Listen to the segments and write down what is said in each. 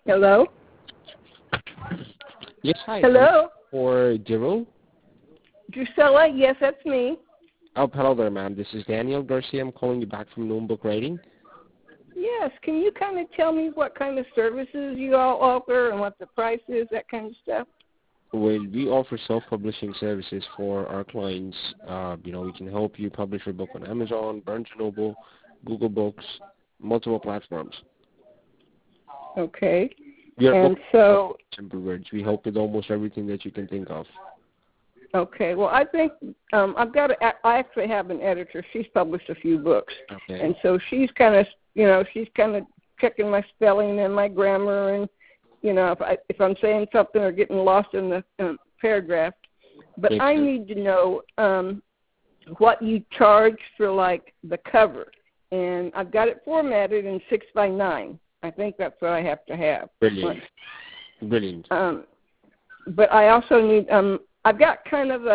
Hello? Yes, hi. I'm looking Hello? for Jerome. Drusilla? Yes, that's me. Oh, hello there, ma'am. This is Daniel Garcia. I'm calling you back from Notebook Writing. Yes. Can you kind of tell me what kind of services you all offer and what the price is, that kind of stuff? Well, we offer self-publishing services for our clients. We can help you publish your book on Amazon, Barnes& Noble, Google Books, multiple platforms. Okay. We are And book so, simple words. We help with almost everything that you can think of. okay. Well, I think I actually have an editor. She's published a few books. Okay. And so she's kind of checking my spelling and my grammar and, if I'm saying something or getting lost in the paragraph. But Makes I sense. need to know what you charge for, like, the cover. And I've got it formatted in 6x9. I think that's what I have to have. Brilliant. Brilliant. But I also need, I've got kind of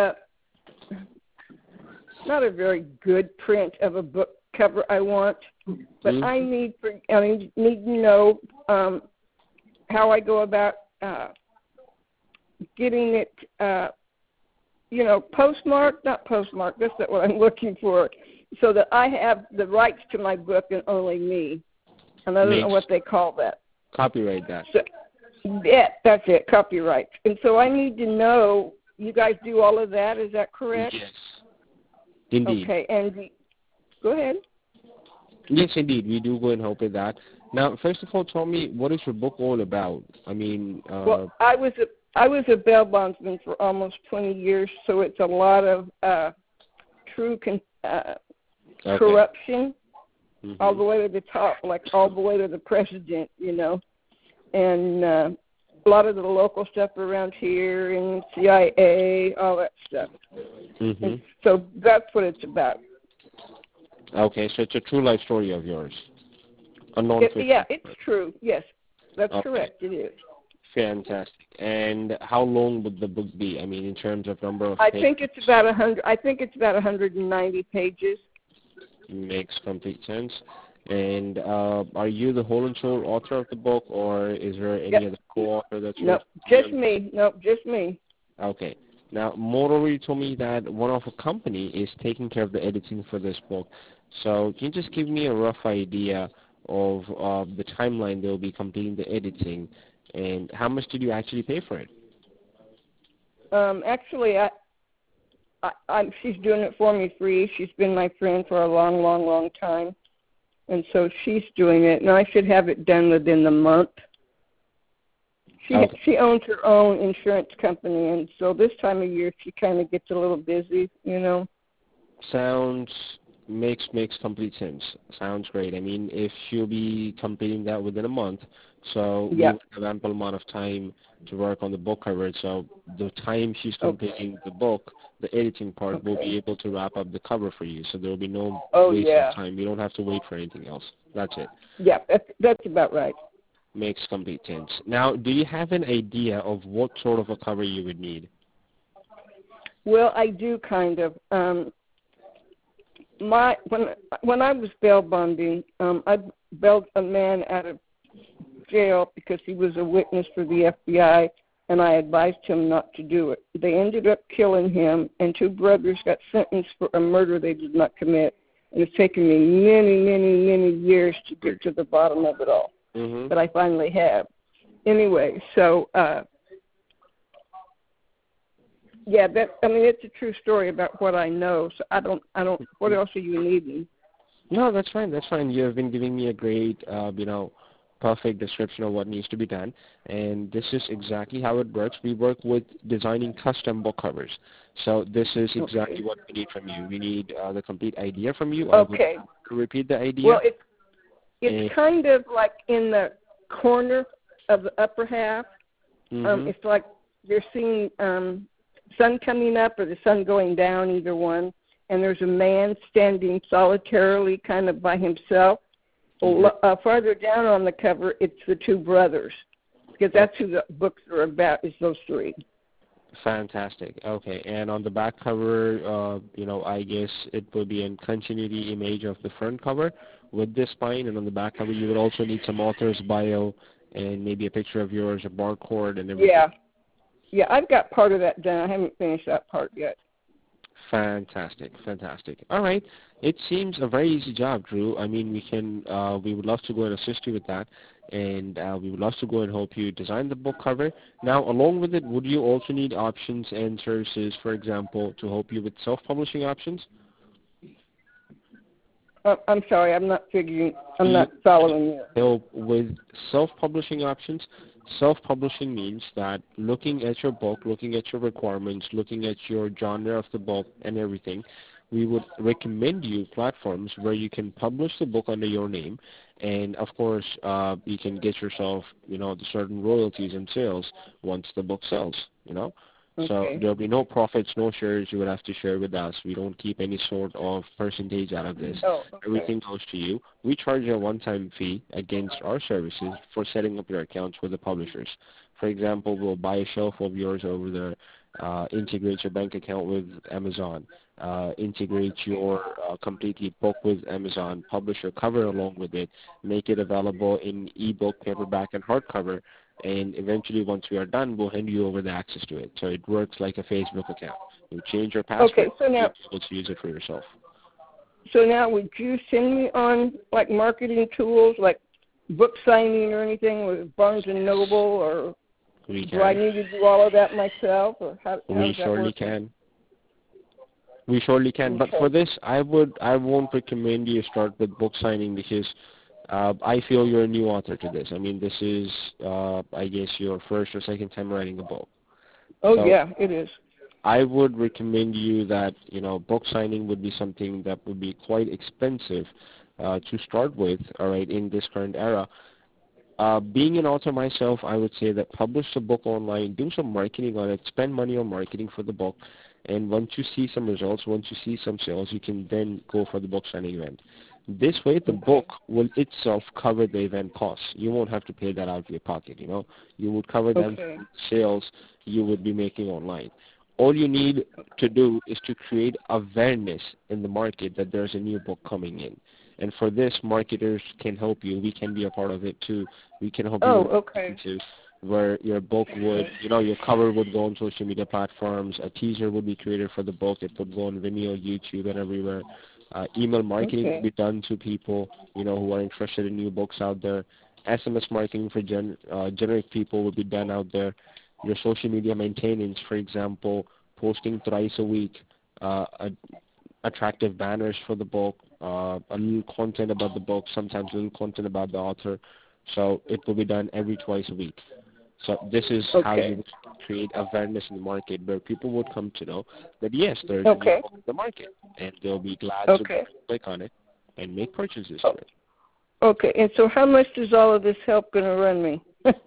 not a very good print of a book cover I want, but I need to know how I go about getting it, postmarked, not postmarked, that's not what I'm looking for, so that I have the rights to my book and only me. And I don't know what they call that. Copyright that. So, yeah, that's it, copyright. And so I need to know, you guys do all of that, is that correct? Yes. Indeed. Okay, and go ahead. Yes, indeed. We do go and help with that. Now, first of all, tell me, what is your book all about? I mean, well, I was a bail bondsman for almost 20 years, so it's a lot of true corruption, all the way to the top, like all the way to the president, and a lot of the local stuff around here and CIA, all that stuff. So that's what it's about. Okay, so it's a true life story of yours. A non-fiction. Yeah, it's true. Yes, that's correct. It is. Fantastic. And how long would the book be? I mean, in terms of number of pages? I think it's about 100. I think it's about 190 pages. Makes complete sense. And are you the whole and sole author of the book, or is there any other co-author that's No, just me. No, just me. Okay. Now, moreover, you told me that one of a company is taking care of the editing for this book. So can you just give me a rough idea of the timeline they'll be completing the editing, and how much did you actually pay for it? Actually, she's doing it for me free. She's been my friend for a long, long, long time, and so she's doing it. And I should have it done within the month. She owns her own insurance company, and so this time of year she kind of gets a little busy, Makes complete sense. Sounds great. I mean, if she'll be completing that within a month, so we have ample amount of time to work on the book cover. So the time she's completing the book, the editing part, will be able to wrap up the cover for you. So there will be no waste of time. You don't have to wait for anything else. That's it. Yeah, that's about right. Makes complete sense. Now, do you have an idea of what sort of a cover you would need? Well, I do kind of. When I was bail bonding, I bailed a man out of jail because he was a witness for the FBI, and I advised him not to do it. They ended up killing him, and two brothers got sentenced for a murder they did not commit. And it's taken me many, many, many years to get to the bottom of it all. But I finally have. Anyway, so it's a true story about what I know. So I don't. What else are you needing? No, that's fine. That's fine. You have been giving me a great, perfect description of what needs to be done, and this is exactly how it works. We work with designing custom book covers. So this is exactly what we need from you. We need the complete idea from you. Okay. To repeat the idea. Well, it's kind of like in the corner of the upper half. It's like you're seeing sun coming up or the sun going down, either one, and there's a man standing solitarily kind of by himself. Farther down on the cover, it's the two brothers, because that's who the books are about, is those three. Fantastic. Okay, and on the back cover, I guess it will be a continuity image of the front cover with this spine, and on the back cover you will also need some author's bio and maybe a picture of yours, a barcode, and everything. Yeah. Yeah, I've got part of that done. I haven't finished that part yet. Fantastic, fantastic. All right. It seems a very easy job, Drew. I mean, we would love to go and assist you with that, and we would love to go and help you design the book cover. Now, along with it, would you also need options and services, for example, to help you with self-publishing options? I'm sorry, I'm not following you. Help with self-publishing options. Self-publishing means that looking at your book, looking at your requirements, looking at your genre of the book and everything, we would recommend you platforms where you can publish the book under your name, and of course, you can get yourself, the certain royalties and sales once the book sells. Okay. So there'll be no profits, no shares you would have to share with us. We don't keep any sort of percentage out of this. Oh, okay. Everything goes to you. We charge a one-time fee against our services for setting up your accounts with the publishers. For example, we'll buy a shelf of yours over there, integrate your bank account with Amazon, integrate your completely book with Amazon, publish your cover along with it, make it available in ebook, paperback, and hardcover, and eventually once we are done, we'll hand you over the access to it. So it works like a Facebook account. You change your password, okay, so now, you're able to use it for yourself. So now would you send me on, like, marketing tools, like book signing or anything with Barnes & Noble, or do I need to do all of that myself, or how does that work? We surely can. We surely can. Okay. But for this, I won't recommend you start with book signing because I feel you're a new author to this. I mean, this is, I guess, your first or second time writing a book. Oh, so yeah, it is. I would recommend you that, book signing would be something that would be quite expensive to start with, all right, in this current era. Being an author myself, I would say that publish the book online, do some marketing on it, spend money on marketing for the book, and once you see some results, once you see some sales, you can then go for the book signing event. This way, the book will itself cover the event costs. You won't have to pay that out of your pocket, You would cover them sales you would be making online. All you need to do is to create awareness in the market that there's a new book coming in. And for this, marketers can help you. We can be a part of it, too. We can help you too, where your book would, your cover would go on social media platforms. A teaser would be created for the book. It would go on Vimeo, YouTube, and everywhere. Email marketing would be done to people, who are interested in new books out there. SMS marketing for generic people would be done out there. Your social media maintenance, for example, posting thrice a week, attractive banners for the book, a little content about the book, sometimes a little content about the author. So it will be done every twice a week. So this is how you create awareness in the market, where people would come to know that, yes, there's a new book in the market, and they'll be glad to click on it and make purchases for it. Okay, and so how much is all of this help going to run me?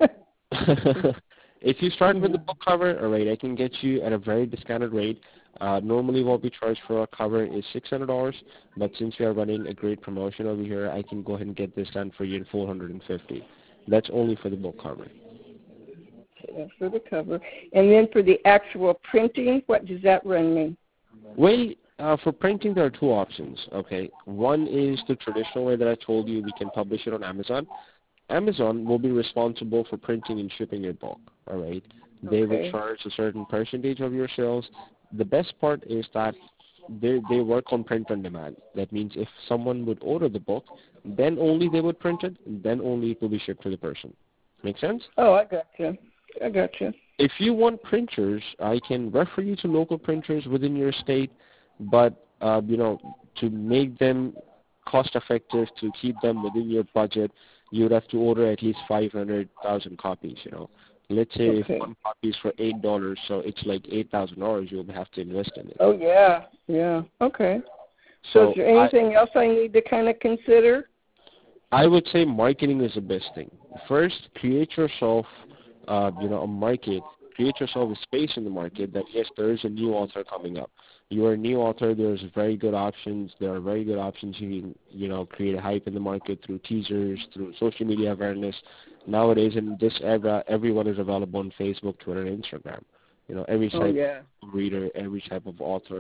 If you start with the book cover, all right, I can get you at a very discounted rate. Normally what we charge for a cover is $600, but since we are running a great promotion over here, I can go ahead and get this done for you in $450. That's only for the book cover. That's for the cover. And then for the actual printing, what does that run me? Well, for printing, there are two options, okay? One is the traditional way that I told you. We can publish it on Amazon. Amazon will be responsible for printing and shipping your book, all right? They will charge a certain percentage of your sales. The best part is that they work on print on demand. That means if someone would order the book, then only they would print it, then only it will be shipped to the person. Make sense? Oh, I got you. If you want printers, I can refer you to local printers within your state, but, to make them cost-effective, to keep them within your budget, you would have to order at least 500,000 copies, Let's say if one copy is for $8, so it's like $8,000 you'll have to invest in it. Oh, yeah. Okay. So is there anything else I need to kind of consider? I would say marketing is the best thing. First, create yourself, a market. Create yourself a space in the market that, yes, there is a new author coming up. You are a new author. There's very good options. There are very good options. You can, create a hype in the market through teasers, through social media awareness. Nowadays, in this era, everyone is available on Facebook, Twitter, and Instagram. Every type of reader, every type of author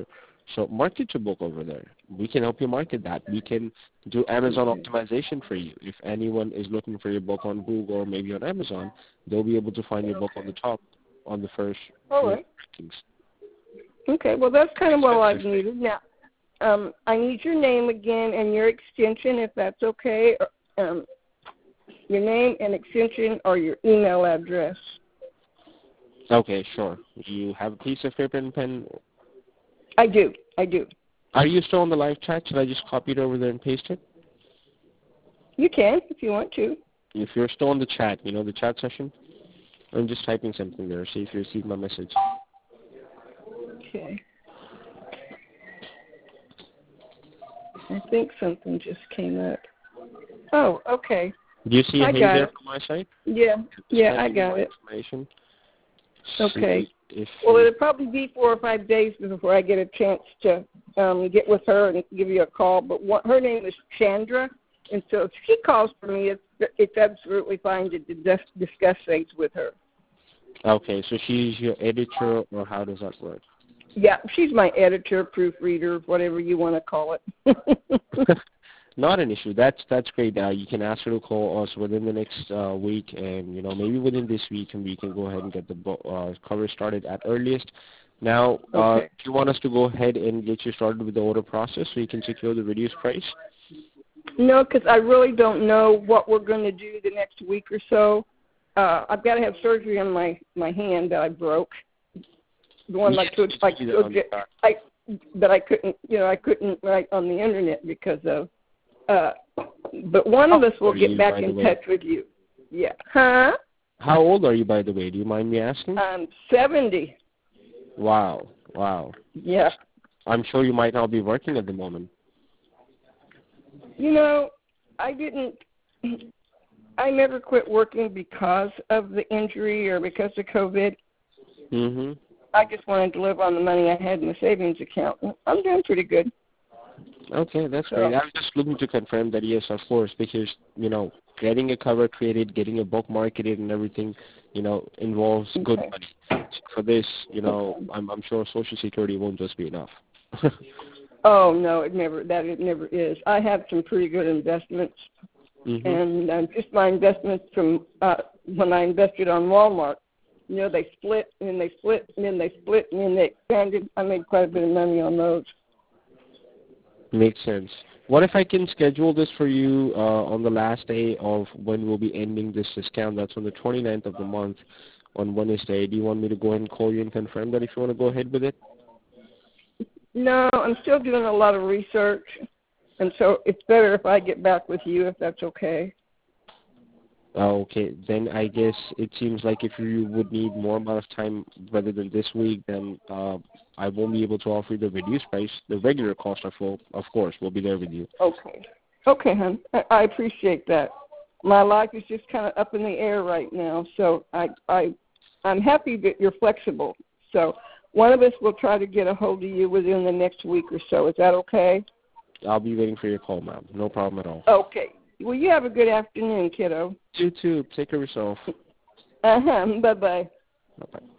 So market your book over there. We can help you market that. We can do Amazon optimization for you. If anyone is looking for your book on Google or maybe on Amazon, they'll be able to find your book on the top, on the first rankings. Okay, well, that's kind of what I've needed. Now, I need your name again and your extension, if that's okay. Your name and extension or your email address. Okay, sure. You have a piece of paper and pen? I do. Are you still on the live chat? Should I just copy it over there and paste it? You can, if you want to. If you're still on the chat, the chat session, I'm just typing something there. See if you receive my message. Okay. I think something just came up. Oh, okay. Do you see a hand there from my side? Yeah, I got it. Information. Okay. Well, it'll probably be 4 or 5 days before I get a chance to get with her and give you a call. But her name is Chandra, and so if she calls for me, it's absolutely fine to discuss things with her. Okay, so she's your editor, or how does that work? Yeah, she's my editor, proofreader, whatever you want to call it. Not an issue. That's great. You can ask her to call us within the next week, and maybe within this week, and we can go ahead and get the cover started at earliest. Now, okay. do you want us to go ahead and get you started with the order process so you can secure the reduced price? No, because I really don't know what we're going to do the next week or so. I've got to have surgery on my hand that I broke. The one I couldn't write on the internet because of. But one of us will get back in touch with you. Yeah. Huh? How old are you, by the way? Do you mind me asking? I'm 70. Wow. Yeah. I'm sure you might not be working at the moment. I never quit working because of the injury or because of COVID. Mm-hmm. I just wanted to live on the money I had in the savings account. I'm doing pretty good. Okay, that's great. I was just looking to confirm that, yes, of course, because, getting a cover created, getting a book marketed and everything, involves good money. So for this, I'm sure Social Security won't just be enough. Oh, no, it never is. I have some pretty good investments. Mm-hmm. And just my investments from when I invested on Walmart, they split, and then they split, and then they split, and then they expanded. I made quite a bit of money on those. Makes sense. What if I can schedule this for you on the last day of when we'll be ending this discount? That's on the 29th of the month on Wednesday. Do you want me to go ahead and call you and confirm that if you want to go ahead with it? No, I'm still doing a lot of research, and so it's better if I get back with you, if that's okay. Okay, then I guess it seems like if you would need more amount of time rather than this week, then I won't be able to offer you the reduced price. The regular cost, of course, will be there with you. Okay, hon. I appreciate that. My life is just kind of up in the air right now, so I'm happy that you're flexible. So one of us will try to get a hold of you within the next week or so. Is that okay? I'll be waiting for your call, ma'am. No problem at all. Okay. Well, you have a good afternoon, kiddo. You too. Take care of yourself. Bye-bye. Bye-bye.